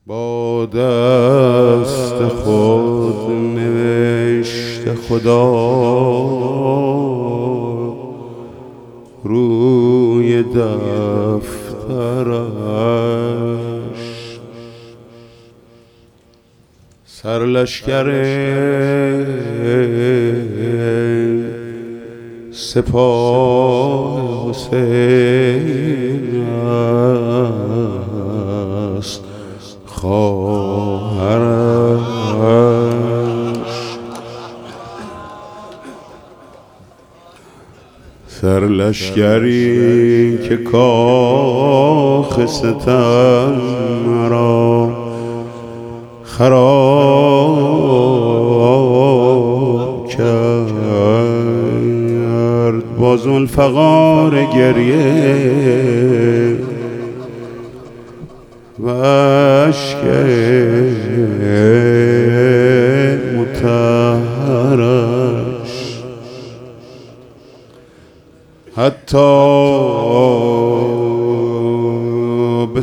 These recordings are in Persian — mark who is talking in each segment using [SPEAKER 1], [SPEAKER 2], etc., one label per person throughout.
[SPEAKER 1] با دست خود نوشته خدا روی دفترش، سرلشکر سپاه حسین است خواهرش. سرلشکری که کاخ ستم مرا خراب کرد، با ذوالفقار گریه و اشک مطهرش، حتی به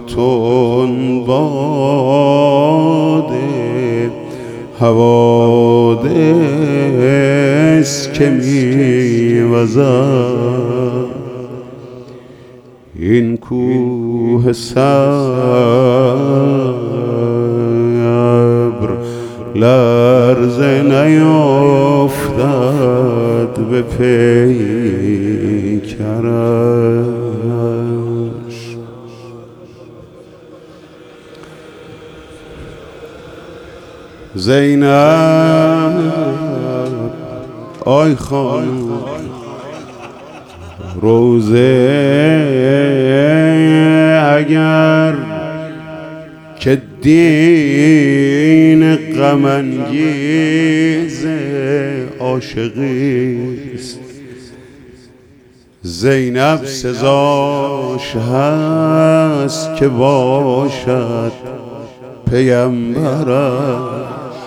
[SPEAKER 1] تندباد حوادث که میوزد این کوه صبر لرزه نیفتد به پیکرش. زینب آی خانم روزه اگر که دین غم انگیز عاشقیست، زینب سزاش هست که باشد پیمبرش.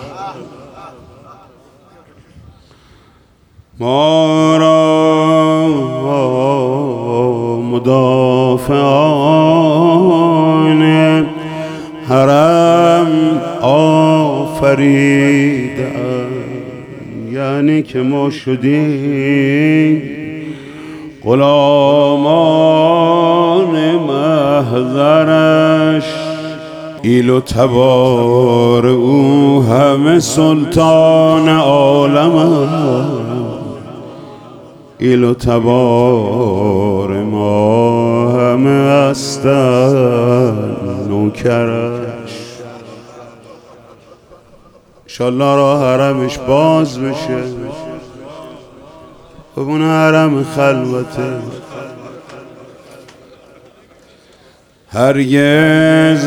[SPEAKER 1] ما را مدافعان حرم آفریدن، یعنی که ما شدیم غلامان محضرش. ایل و تبار او همه سلطان عالم، ایل و تبار ما همه هستن نوکرش. انشالله را حرمش باز بشه، ببونه حرم خلوته. هرگز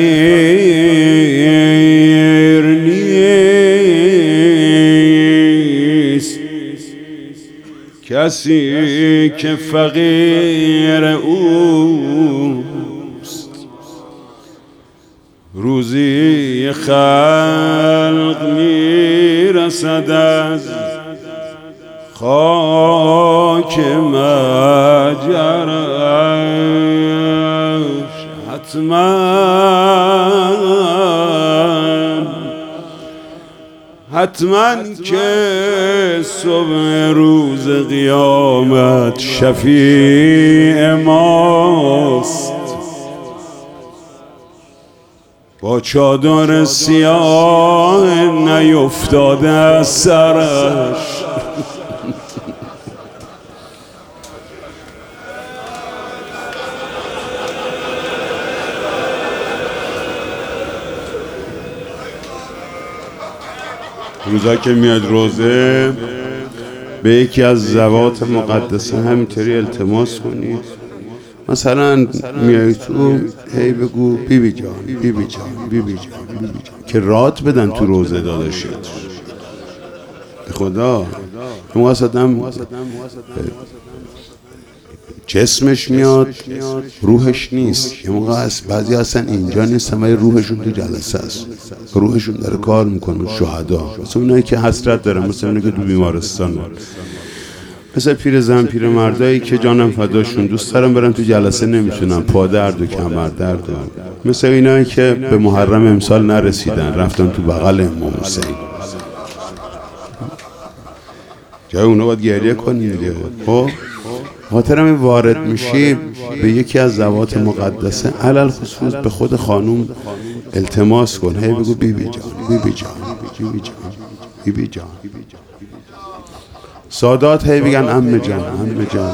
[SPEAKER 1] فقیر نیست کسی که فقیر اوست، روزی خلق میرسد از خاک مجرش. حتما که صبح روز قیامت شفیع ماست، با چادر سیاه نیفتاده از سرش. روزا که میاد روزه به یکی از زوات مقدسه همینطوری التماس کنید، مثلا میای تو هی بگو بیبی جان بیبی جان بیبی جان بیبی جان، که رات بدن تو روزه داداشت. خدا اون آدم جسمش میاد روحش نیست، یه موقع هست بعضی هستن اینجا نیستن ولی روحشون تو جلسه است، روحشون داره کار میکنه. شهدا مثل اونایی که حسرت دارن، مثل اونایی که تو بیمارستان مثل پیرزن پیرمردایی که جانم فداشون دوست دارم برن تو جلسه نمیتونن، پا درد و کمر درد و مثل اینایی که به محرم امسال نرسیدن رفتن تو بغل امام حسین. جای اونا باید گریه کنی دیگه. خب خاطرم این وارد میشی به یکی از زوات مقدسه علل خصوص به خود خانوم التماس کن، هی بگو بیبی جان بیبی جان بیبی جان بیبی جان. سادات هی بگن عمه جان عمه جان.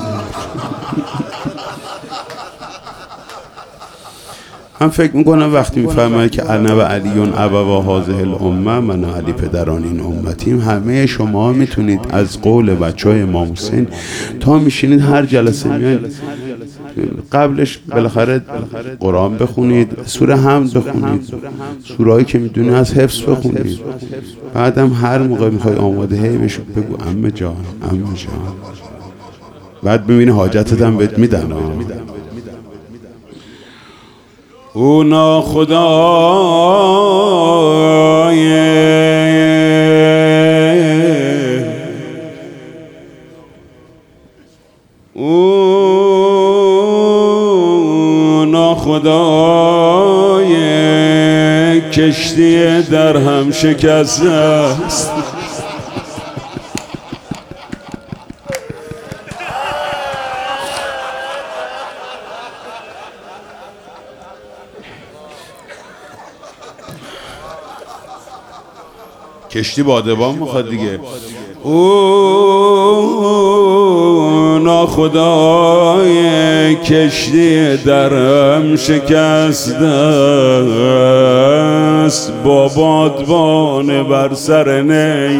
[SPEAKER 1] من فکر میکنم وقتی میفهمه که انا و علیون ابوا هذه الامه، من و علی پدران این امتیم، همه شما میتونید از قول بچهای امام حسین تا میشینید هر جلسه میان قبلش بالاخره قرآن بخونید، سوره حمد بخونید، سورهایی که میدونید از حفظ بخونید، بعدم هر موقع میخوای آماده هی بشو بگو عمه جان عمه جان، بعد ببینی حاجتت هم بهت میدن. او ناخدای او ناخدای کشتی در هم شکسته است. کشتی بادبان میخواد دیگه. او ناخدای کشتی درم شکسته است، با بادبان بر سر نی.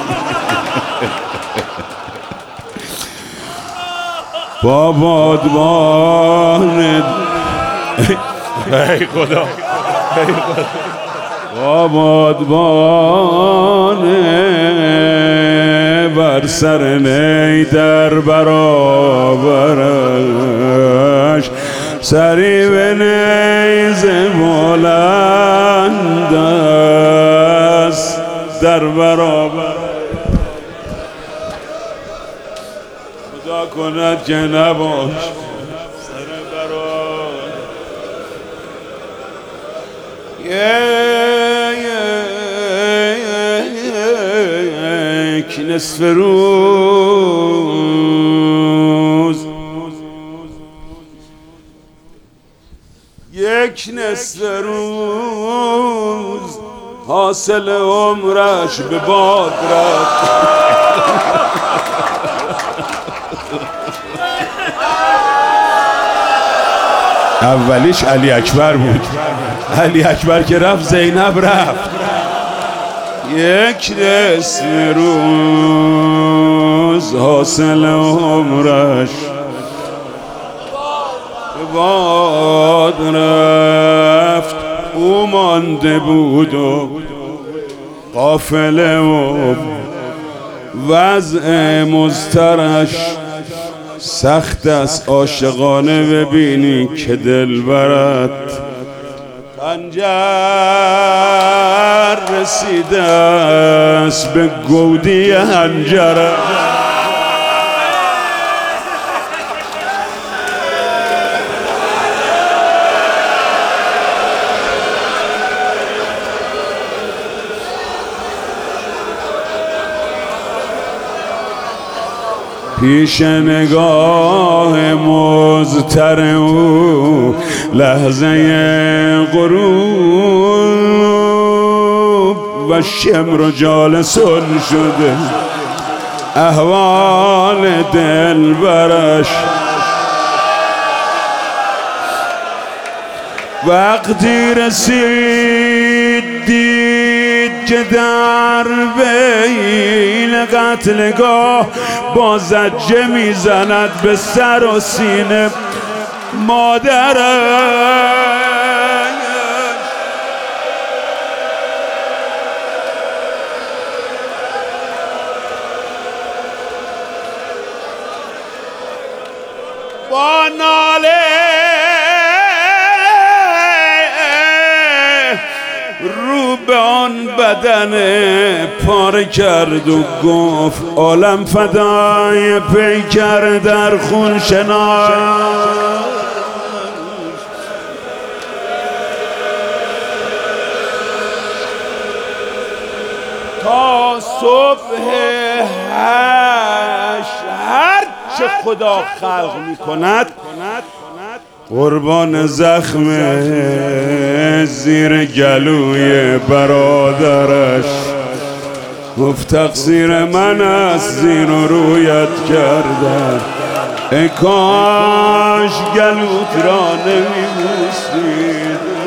[SPEAKER 1] با بادبان ای خدا با بادبان بر سر نی در برابرش، سری به نیز بلند است در برابر. خدا کند که نباش سر برابر. یک نصف روز، یک نصف روز حاصل عمرش به باد رفت. اولیش علی اکبر بود، علی اکبر که رفت زینب رفت. یک نصف روز حاصل عمرش به باد رفت. او مانده بود و قافله و وضع مضطرش سخت است. عاشقانه ببینی که دل برد خنجر رسیده است به گودی حنجره. پیش نگاه مضطر او لحظه غروب و شمر جالسون شده احوال دل برش. وقتی رسید دید که در بین قتلگاه با زجه میزند به سر و سینه مادرش. با ناله رو به آن بدن پاره کرد و گفت عالم فدای پیکر در خون شنا. تا صبح هر چه خدا خلق می کند قربان زخم زیر گلوی برادرش گفت تقصیر من است زیر و رویت کردم، ای کاش گلوت را نمی بوسید.